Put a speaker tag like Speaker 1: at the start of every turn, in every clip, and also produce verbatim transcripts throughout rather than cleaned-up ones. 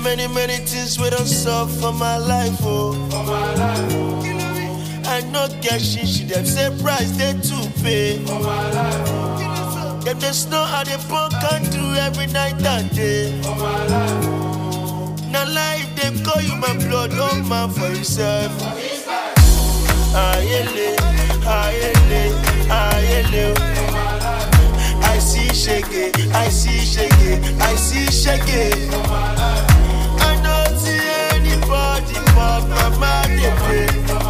Speaker 1: many, many things we don't solve for my life, oh. For my life, oh. I know get shit, she them say price they to pay. For my life, oh. Them just know how they punk and do every night and day. For my life, oh. Now life they call you my blood, oh man for yourself. Ayele, ayele, ayele. I see shake, I see shake, I see shake. I don't see anybody but my mind they pray.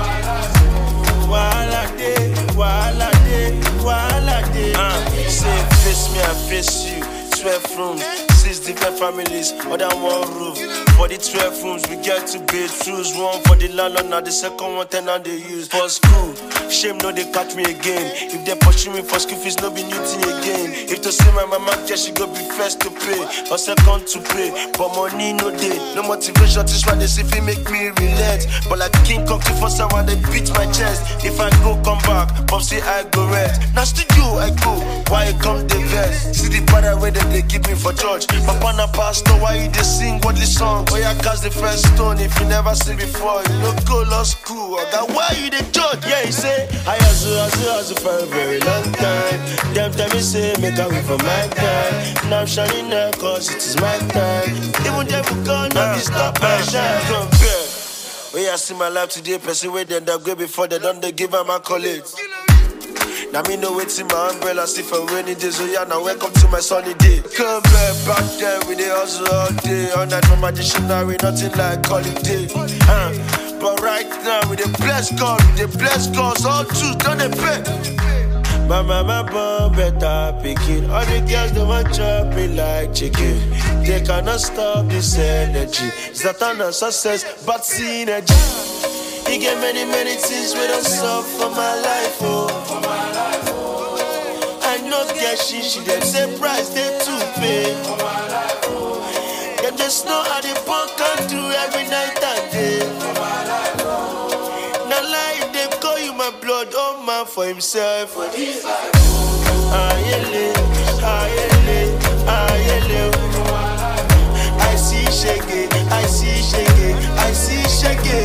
Speaker 1: Wala day, wala day, wala day. Uh, say face me, I face you. Twelve rooms, six different families under one roof. For the twelve rooms, we get two bedrooms. One for the landlord, now the second one tenant they use. For school, shame no they catch me again. If they pushing me for school fees, no be new thing again. If to see my mama get, she go be first to pay or second to pay. But money no day, no motivation. This why they see if make me relent. But like King Kong for someone they beat my chest. If I go come back, pop say I go red. Now studio I go, why you come the best? See the brother where they, they keep me for church. Papa na pastor, why you they sing godly songs? Why you cast the first stone if you never seen before? You no go law school, or that why you the judge? Yeah, he say I hustle, hustle, hustle for a very long time. Them time me say make a way for my time. Now I'm shining now cause it is my time. Even them who can't not stop my shine. Compare. When I see my life today, person where they end up great before they done they give her my college. Now me know what's in my umbrella, see for rainy days, so yeah, now welcome to my sunny day. Come back, back there with the hustle all day. All night from my dictionary, nothing like holiday. Uh, but right now, with the blessed God, with the blessed cause, all truth, don't they pay? My mama born better picking. All the girls, they want chop me like chicken. They cannot stop this energy. It's not a success, but synergy. He get many, many things we don't solve for my life, oh. For my life, oh. I know get shit, she them say price they to pay. For my life, oh. Them just know how they punk and do every night and day. For my life, oh. Now life they call you my blood, oh man for himself. For this life, oh. Ayele, ayele, ayele. I see shake, I see shake, I see shake.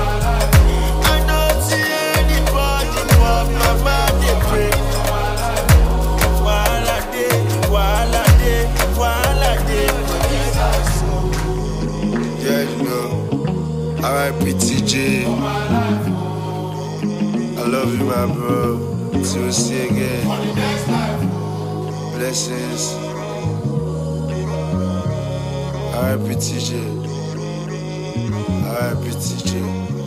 Speaker 2: R I P T J, I love you, my bro. Till we see again. Blessings. R I P T J, R I P T J.